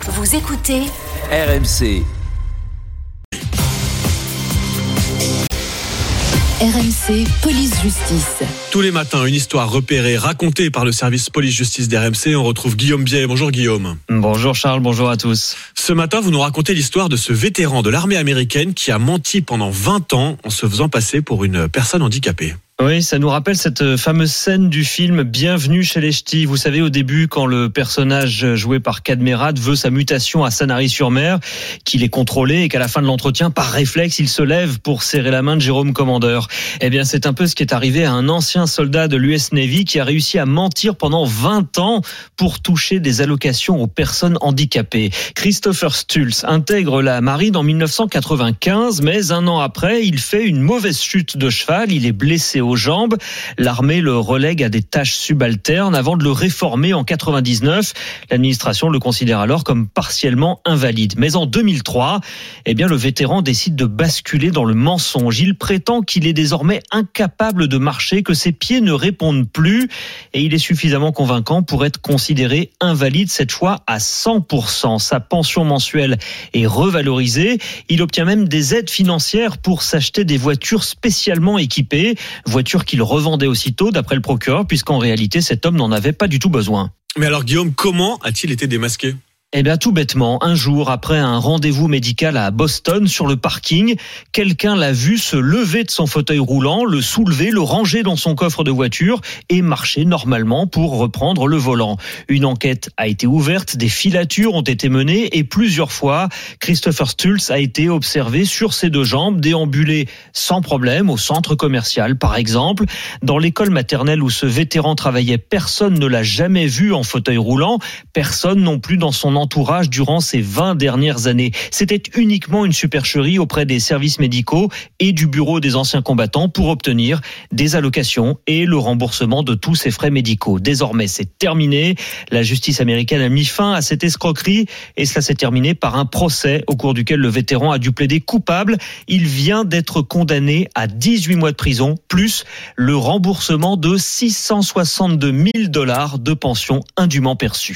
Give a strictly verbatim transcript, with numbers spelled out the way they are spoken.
Vous écoutez R M C. R M C Police Justice. Tous les matins, une histoire repérée, racontée par le service Police Justice d'R M C. On retrouve Guillaume Biais. Bonjour Guillaume. Bonjour Charles, bonjour à tous. Ce matin, vous nous racontez l'histoire de ce vétéran de l'armée américaine qui a menti pendant vingt ans en se faisant passer pour une personne handicapée. Oui, ça nous rappelle cette fameuse scène du film Bienvenue chez les Ch'tis. Vous savez, au début, quand le personnage joué par Cadmerade veut sa mutation à Sanary-sur-Mer, qu'il est contrôlé et qu'à la fin de l'entretien, par réflexe, il se lève pour serrer la main de Jérôme Commandeur. Eh bien, c'est un peu ce qui est arrivé à un ancien soldat de l'U S Navy qui a réussi à mentir pendant vingt ans pour toucher des allocations aux personnes handicapées. Christopher Stultz intègre la marine en dix-neuf cent quatre-vingt-quinze, mais un an après, il fait une mauvaise chute de cheval. Il est blessé aux jambes. L'armée le relègue à des tâches subalternes avant de le réformer en quatre-vingt-dix-neuf. L'administration le considère alors comme partiellement invalide. Mais en deux mille trois, eh bien, le vétéran décide de basculer dans le mensonge. Il prétend qu'il est désormais incapable de marcher, que ses pieds ne répondent plus et il est suffisamment convaincant pour être considéré invalide, cette fois à cent pour cent. Sa pension mensuelle est revalorisée. Il obtient même des aides financières pour s'acheter des voitures spécialement équipées. Voiture qu'il revendait aussitôt, d'après le procureur, puisqu'en réalité, cet homme n'en avait pas du tout besoin. Mais alors Guillaume, comment a-t-il été démasqué ? Eh bien, tout bêtement, un jour, après un rendez-vous médical à Boston, sur le parking, quelqu'un l'a vu se lever de son fauteuil roulant, le soulever, le ranger dans son coffre de voiture et marcher normalement pour reprendre le volant. Une enquête a été ouverte, des filatures ont été menées et plusieurs fois, Christopher Stultz a été observé sur ses deux jambes, déambuler sans problème au centre commercial, par exemple. Dans l'école maternelle où ce vétéran travaillait, personne ne l'a jamais vu en fauteuil roulant, personne non plus dans son entourage durant ces vingt dernières années. C'était uniquement une supercherie auprès des services médicaux et du bureau des anciens combattants pour obtenir des allocations et le remboursement de tous ses frais médicaux. Désormais, c'est terminé. La justice américaine a mis fin à cette escroquerie et cela s'est terminé par un procès au cours duquel le vétéran a dû plaider coupable. Il vient d'être condamné à dix-huit mois de prison plus le remboursement de six cent soixante-deux mille dollars de pension indûment perçue.